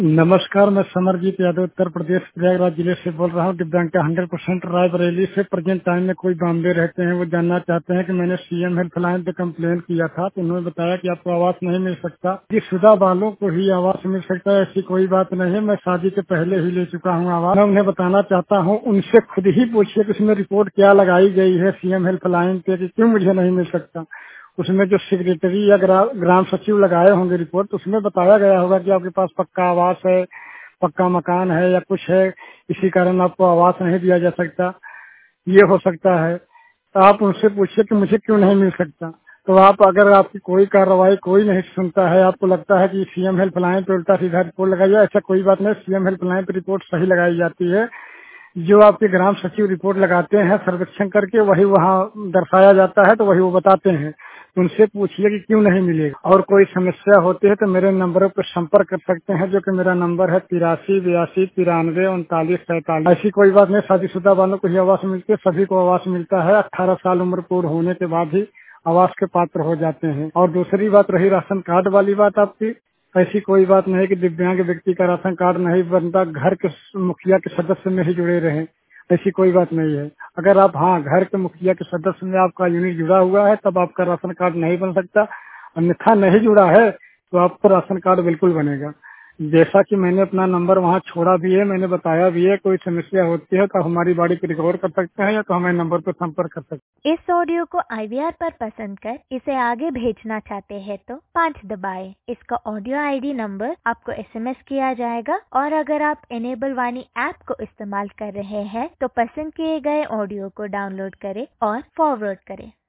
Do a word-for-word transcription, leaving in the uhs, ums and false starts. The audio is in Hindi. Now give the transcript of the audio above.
नमस्कार, मैं समरजीत यादव उत्तर प्रदेश प्रयागराज जिले से बोल रहा हूँ। दिव्यांग का हंड्रेड परसेंट रायबरेली से। प्रेजेंट टाइम में कोई बॉम्बे रहते हैं, वो जानना चाहते हैं कि मैंने सीएम हेल्पलाइन पे कंप्लेन किया था तो उन्होंने बताया कि आपको आवास नहीं मिल सकता, कि शुदा वालों को ही आवास मिल सकता है। ऐसी कोई बात नहीं है, मैं शादी के पहले ही ले चुका हूँ आवास। मैं उन्हें बताना चाहता हूँ, उनसे खुद ही पूछिए कि उसमें रिपोर्ट क्या लगाई गई है सीएम हेल्पलाइन पे कि क्यों मुझे नहीं मिल सकता। उसमें जो सेक्रेटरी या ग्रा, ग्राम सचिव लगाए होंगे रिपोर्ट, तो उसमें बताया गया होगा कि आपके पास पक्का आवास है, पक्का मकान है या कुछ है, इसी कारण आपको आवास नहीं दिया जा सकता। ये हो सकता है, तो आप उनसे पूछिए कि मुझे क्यों नहीं मिल सकता। तो आप, अगर आपकी कोई कार्रवाई कोई नहीं सुनता है, आपको लगता है कि सीएम हेल्पलाइन पे उल्टा सीधा रिपोर्ट लगाइए, ऐसा कोई बात नहीं। सीएम हेल्पलाइन पे रिपोर्ट सही लगाई जाती है। जो आपके ग्राम सचिव रिपोर्ट लगाते हैं सर्वेक्षण करके, वही वहाँ दर्शाया जाता है, तो वही वो बताते हैं। उनसे पूछिए कि क्यों नहीं मिलेगा। और कोई समस्या होती है तो मेरे नंबरों पर संपर्क कर सकते हैं, जो कि मेरा नंबर है तिरासी बयासी तिरानवे उनतालीस सैतालीस। ऐसी कोई बात नहीं, शादीशुदा वालों को ही आवास मिलती है, सभी को आवास मिलता है। अठारह साल उम्र पूर्ण होने के बाद ही आवास के पात्र हो जाते हैं। और दूसरी बात रही राशन कार्ड वाली बात आपकी, ऐसी कोई बात नहीं कि दिव्यांग व्यक्ति का राशन कार्ड नहीं बनता, घर के मुखिया के सदस्य में ही जुड़े रहें, ऐसी कोई बात नहीं है। अगर आप, हाँ, घर के मुखिया के सदस्य में आपका यूनिट जुड़ा हुआ है तब आपका राशन कार्ड नहीं बन सकता, अन्यथा नहीं जुड़ा है तो आपको राशन कार्ड बिल्कुल बनेगा। जैसा कि मैंने अपना नंबर वहाँ छोड़ा भी है, मैंने बताया भी है, कोई समस्या होती है तो हमारी बाड़ी पे रिकॉर्ड कर सकते हैं या तो हमारे नंबर पर संपर्क कर सकते हैं। इस ऑडियो को आईवीआर पर पसंद कर इसे आगे भेजना चाहते हैं तो पाँच दबाएं। इसका ऑडियो आईडी नंबर आपको एसएमएस किया जाएगा। और अगर आप इनेबल वाणी ऐप को इस्तेमाल कर रहे हैं तो पसंद किए गए ऑडियो को डाउनलोड करें और फॉरवर्ड करें।